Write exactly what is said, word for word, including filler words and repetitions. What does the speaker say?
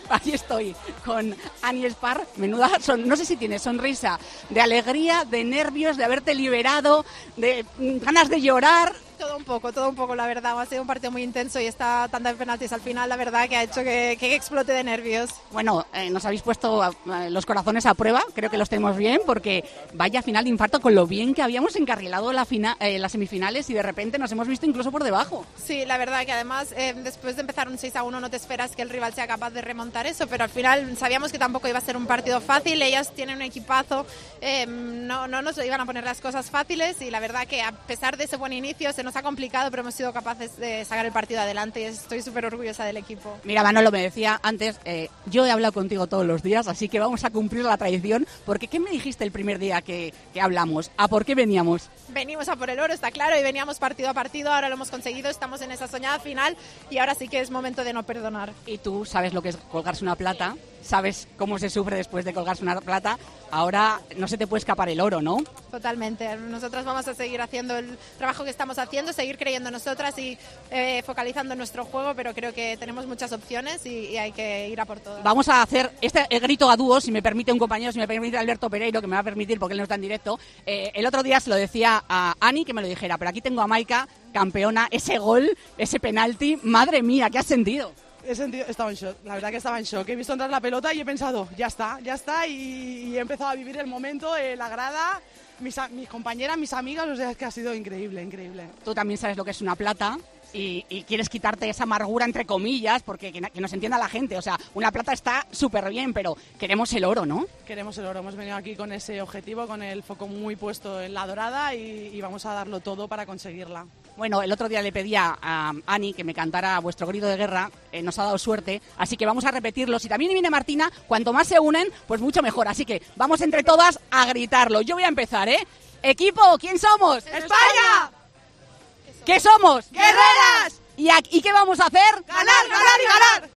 Aquí estoy con Ani Espar, menuda, son, no sé si tienes sonrisa de alegría, de nervios, de haberte liberado, de mm, ganas de llorar. Todo un poco, todo un poco, la verdad. Ha sido un partido muy intenso y esta tanda de penaltis al final, la verdad, que ha hecho que, que explote de nervios. Bueno, eh, nos habéis puesto eh, los corazones a prueba, creo que los tenemos bien, porque vaya final de infarto con lo bien que habíamos encarrilado la fina, eh, las semifinales y de repente nos hemos visto incluso por debajo. Sí, la verdad que además eh, después de empezar un seis a uno no te esperas que el rival sea capaz de remontar eso, pero al final sabíamos que tampoco iba a ser un partido fácil. Ellas tienen un equipazo, eh, no, no nos iban a poner las cosas fáciles y la verdad que a pesar de ese buen inicio se nos ha complicado, pero hemos sido capaces de sacar el partido adelante y estoy súper orgullosa del equipo. Mira, Manolo me decía antes, eh, yo he hablado contigo todos los días, así que vamos a cumplir la tradición, porque ¿qué me dijiste el primer día que, que hablamos? ¿A por qué veníamos? Venimos a por el oro, está claro, y veníamos partido a partido, ahora lo hemos conseguido, estamos en esa soñada final y ahora sí que es momento de no perdonar. Y tú sabes lo que es colgarse una plata, sabes cómo se sufre después de colgarse una plata, ahora no se te puede escapar el oro, ¿no? Totalmente, nosotras vamos a seguir haciendo el trabajo que estamos haciendo, seguir creyendo en nosotras y eh, focalizando en nuestro juego, pero creo que tenemos muchas opciones y, y hay que ir a por todas. Vamos a hacer este grito a dúo, si me permite un compañero, si me permite Alberto Pereiro, que me va a permitir porque él no está en directo. Eh, el otro día se lo decía a Ani que me lo dijera, pero aquí tengo a Maika, campeona, ese gol, ese penalti, madre mía, ¿qué has sentido? He sentido, estaba en shock, la verdad que estaba en shock. He visto entrar la pelota y he pensado, ya está, ya está, y, y he empezado a vivir el momento, eh, la grada, mis, mis compañeras, mis amigas, o sea, es que ha sido increíble, increíble. Tú también sabes lo que es una plata y, y quieres quitarte esa amargura, entre comillas, porque que, que nos entienda la gente, o sea, una plata está súper bien, pero queremos el oro, ¿no? Queremos el oro, hemos venido aquí con ese objetivo, con el foco muy puesto en la dorada y, y vamos a darlo todo para conseguirla. Bueno, el otro día le pedía a Ani que me cantara vuestro grito de guerra, eh, nos ha dado suerte, así que vamos a repetirlo. Si también viene Martina, cuanto más se unen, pues mucho mejor. Así que vamos entre todas a gritarlo. Yo voy a empezar, ¿eh? Equipo, ¿quién somos? ¡España! ¿Qué somos? ¡Guerreras! ¿Y, aquí, ¿Y qué vamos a hacer? ¡Ganar, ganar y ganar!